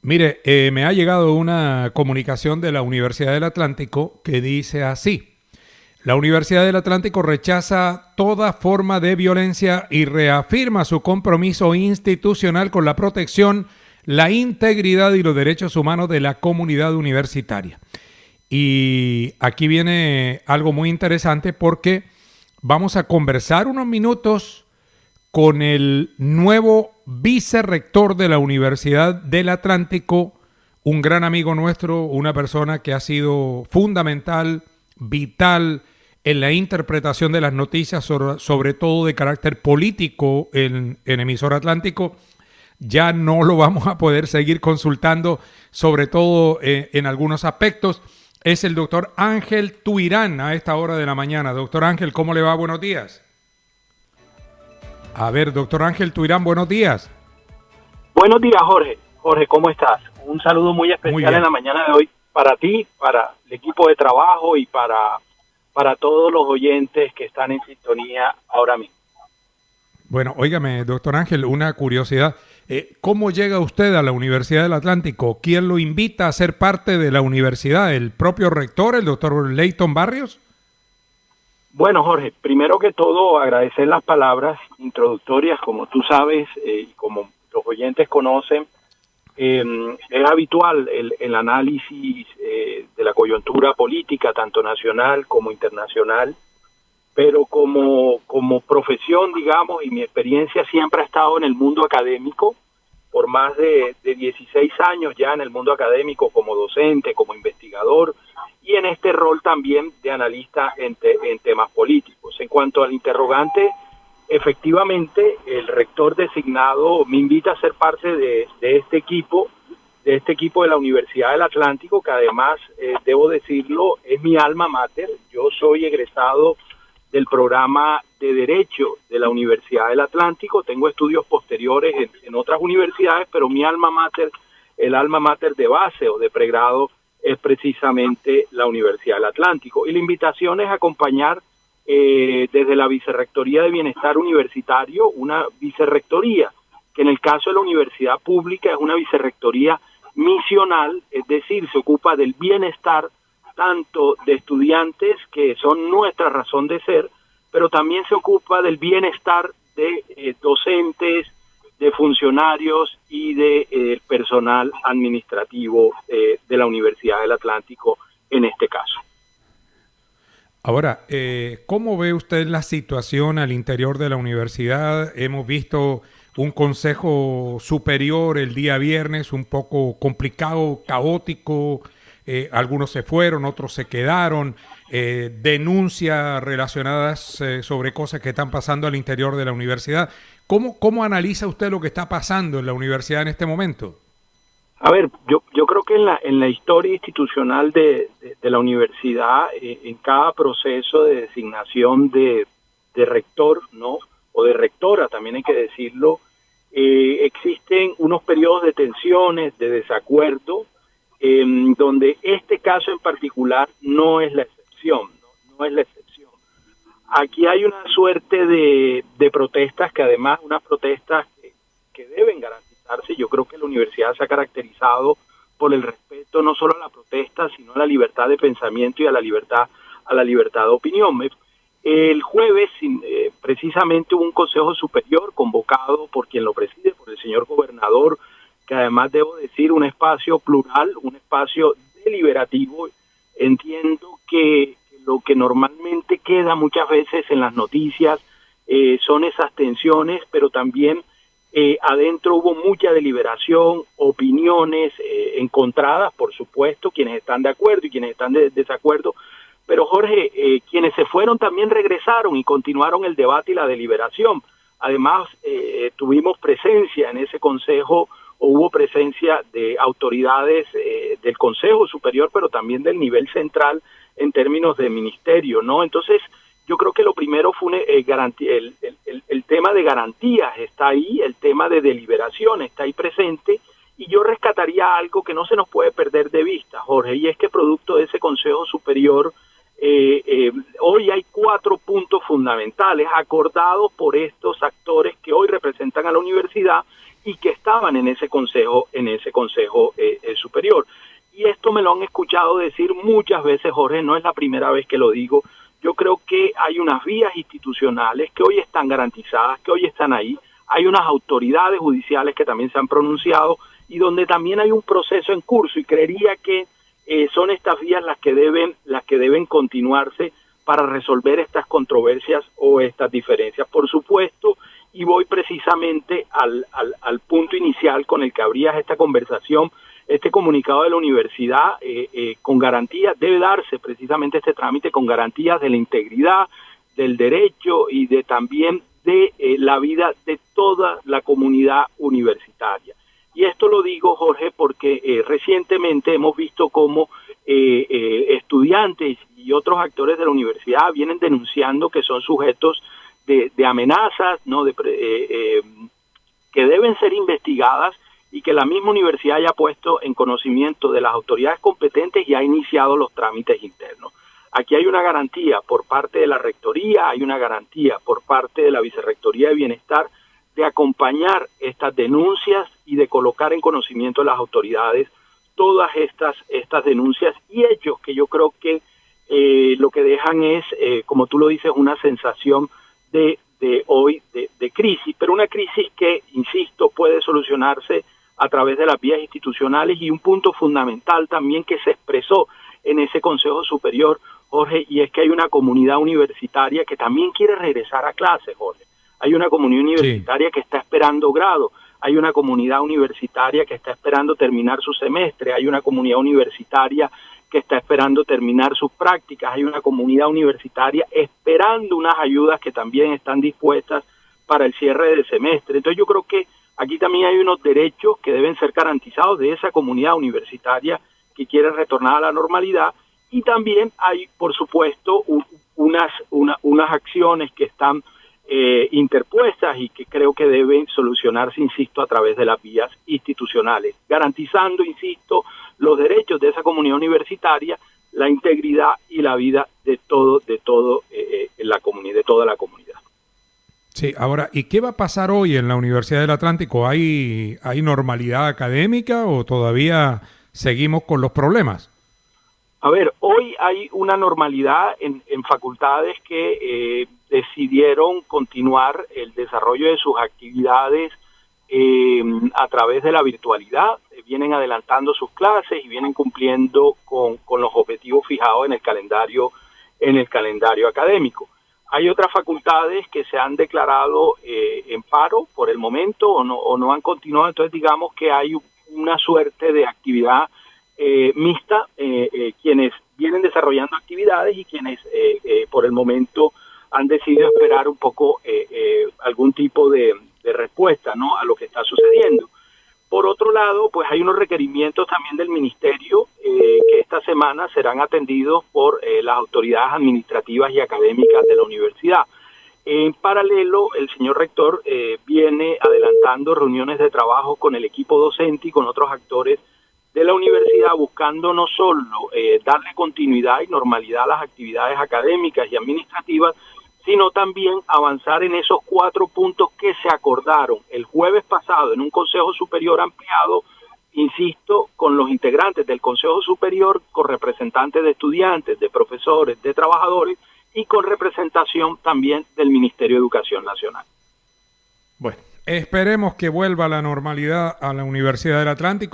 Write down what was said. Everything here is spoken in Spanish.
Mire, me ha llegado una comunicación de la Universidad del Atlántico que dice así: la Universidad del Atlántico rechaza toda forma de violencia y reafirma su compromiso institucional con la protección, la integridad y los derechos humanos de la comunidad universitaria. Y aquí viene algo muy interesante porque vamos a conversar unos minutos con el nuevo vicerrector de la Universidad del Atlántico, un gran amigo nuestro, una persona que ha sido fundamental, vital en la interpretación de las noticias, sobre todo de carácter político en Emisora Atlántico. Ya no lo vamos a poder seguir consultando, sobre todo en algunos aspectos. Es el doctor Ángel Tuirán a esta hora de la mañana. Doctor Ángel, ¿cómo le va? Buenos días. A ver, doctor Ángel Tuirán, buenos días. Buenos días, Jorge. Jorge, ¿cómo estás? Un saludo muy especial en la mañana de hoy para ti, para el equipo de trabajo y para todos los oyentes que están en sintonía ahora mismo. Bueno, óigame, doctor Ángel, una curiosidad. ¿Cómo llega usted a la Universidad del Atlántico? ¿Quién lo invita a ser parte de la universidad? ¿El propio rector, el doctor Leighton Barrios? Bueno, Jorge, primero que todo agradecer las palabras introductorias. Como tú sabes y como los oyentes conocen, es habitual el análisis de la coyuntura política, tanto nacional como internacional, pero como profesión, digamos, y mi experiencia siempre ha estado en el mundo académico, por más de 16 años ya en el mundo académico como docente, como investigador, y en este rol también de analista en temas políticos. En cuanto al interrogante, efectivamente, el rector designado me invita a ser parte de este equipo de la Universidad del Atlántico, que además, debo decirlo, es mi alma mater. Yo soy egresado del programa de Derecho de la Universidad del Atlántico. Tengo estudios posteriores en otras universidades, pero mi alma mater, el alma mater de base o de pregrado, es precisamente la Universidad del Atlántico. Y la invitación es acompañar desde la Vicerrectoría de Bienestar Universitario, una vicerrectoría, que en el caso de la universidad pública es una vicerrectoría misional, es decir, se ocupa del bienestar tanto de estudiantes, que son nuestra razón de ser, pero también se ocupa del bienestar de docentes, de funcionarios y de personal administrativo de la Universidad del Atlántico en este caso. Ahora, ¿cómo ve usted la situación al interior de la universidad? Hemos visto un consejo superior el día viernes un poco complicado, caótico. Algunos se fueron, otros se quedaron. Denuncias relacionadas sobre cosas que están pasando al interior de la universidad. ¿Cómo analiza usted lo que está pasando en la universidad en este momento? A ver, yo creo que en la historia institucional de la universidad, en cada proceso de designación de rector, ¿no?, o de rectora, también hay que decirlo, existen unos periodos de tensiones, de desacuerdo, donde este caso en particular no es la excepción, no es la excepción. Aquí hay una suerte de protestas, que además unas protestas que deben garantizarse. Yo creo que la universidad se ha caracterizado por el respeto no solo a la protesta, sino a la libertad de pensamiento y a la libertad de opinión. El jueves, precisamente, hubo un consejo superior convocado por quien lo preside, por el señor gobernador, que además, debo decir, un espacio plural, un espacio deliberativo. Entiendo que lo que normalmente queda muchas veces en las noticias son esas tensiones, pero también adentro hubo mucha deliberación, opiniones encontradas, por supuesto, quienes están de acuerdo y quienes están de desacuerdo. Pero, Jorge, quienes se fueron también regresaron y continuaron el debate y la deliberación. Además, tuvimos presencia en ese consejo, o hubo presencia de autoridades del Consejo Superior, pero también del nivel central en términos de ministerio, ¿no? Entonces, yo creo que lo primero fue el tema de garantías está ahí, el tema de deliberación está ahí presente, y yo rescataría algo que no se nos puede perder de vista, Jorge, y es que producto de ese Consejo Superior hoy hay 4 puntos fundamentales acordados por estos actores que hoy representan a la universidad y que estaban en ese consejo superior. Y esto me lo han escuchado decir muchas veces, Jorge, no es la primera vez que lo digo. Yo creo que hay unas vías institucionales que hoy están garantizadas, que hoy están ahí. Hay unas autoridades judiciales que también se han pronunciado y donde también hay un proceso en curso, y creería que son estas vías las que deben continuarse para resolver estas controversias o estas diferencias. Por supuesto, y voy precisamente al punto inicial con el que abrías esta conversación, este comunicado de la universidad con garantías, debe darse precisamente este trámite con garantías de la integridad, del derecho y de también de la vida de toda la comunidad universitaria. Y esto lo digo, Jorge, porque recientemente hemos visto cómo estudiantes y otros actores de la universidad vienen denunciando que son sujetos de amenazas, ¿no? Que deben ser investigadas y que la misma universidad haya puesto en conocimiento de las autoridades competentes y ha iniciado los trámites internos. Aquí hay una garantía por parte de la Rectoría, hay una garantía por parte de la Vicerrectoría de Bienestar de acompañar estas denuncias y de colocar en conocimiento de las autoridades todas estas denuncias y hechos que yo creo que lo que dejan es, como tú lo dices, una sensación de crisis, pero una crisis que, insisto, puede solucionarse a través de las vías institucionales, y un punto fundamental también que se expresó en ese Consejo Superior, Jorge, y es que hay una comunidad universitaria que también quiere regresar a clases, Jorge. Hay una comunidad universitaria que está esperando grado, hay una comunidad universitaria que está esperando terminar su semestre, hay una comunidad universitaria que está esperando terminar sus prácticas, hay una comunidad universitaria esperando unas ayudas que también están dispuestas para el cierre del semestre. Entonces yo creo que aquí también hay unos derechos que deben ser garantizados de esa comunidad universitaria que quiere retornar a la normalidad, y también hay, por supuesto, unas acciones que están interpuestas y que creo que deben solucionarse, insisto, a través de las vías institucionales, garantizando, insisto, los derechos de esa comunidad universitaria, la integridad y la vida de la comunidad, de toda la comunidad. Sí, ahora, ¿y qué va a pasar hoy en la Universidad del Atlántico? ¿Hay normalidad académica o todavía seguimos con los problemas? A ver, hoy hay una normalidad en facultades que decidieron continuar el desarrollo de sus actividades a través de la virtualidad. Vienen adelantando sus clases y vienen cumpliendo con los objetivos fijados en el calendario académico. Hay otras facultades que se han declarado en paro por el momento o no han continuado, entonces digamos que hay una suerte de actividad mixta, quienes vienen desarrollando actividades y quienes por el momento han decidido esperar un poco algún tipo de respuesta, ¿no?, a lo que está sucediendo. Por otro lado, pues hay unos requerimientos también del Ministerio que esta semana serán atendidos por las autoridades administrativas y académicas de la universidad. En paralelo, el señor rector viene adelantando reuniones de trabajo con el equipo docente y con otros actores de la universidad, buscando no solo darle continuidad y normalidad a las actividades académicas y administrativas, sino también avanzar en esos 4 puntos que se acordaron el jueves pasado en un Consejo Superior ampliado, insisto, con los integrantes del Consejo Superior, con representantes de estudiantes, de profesores, de trabajadores y con representación también del Ministerio de Educación Nacional. Bueno, esperemos que vuelva la normalidad a la Universidad del Atlántico.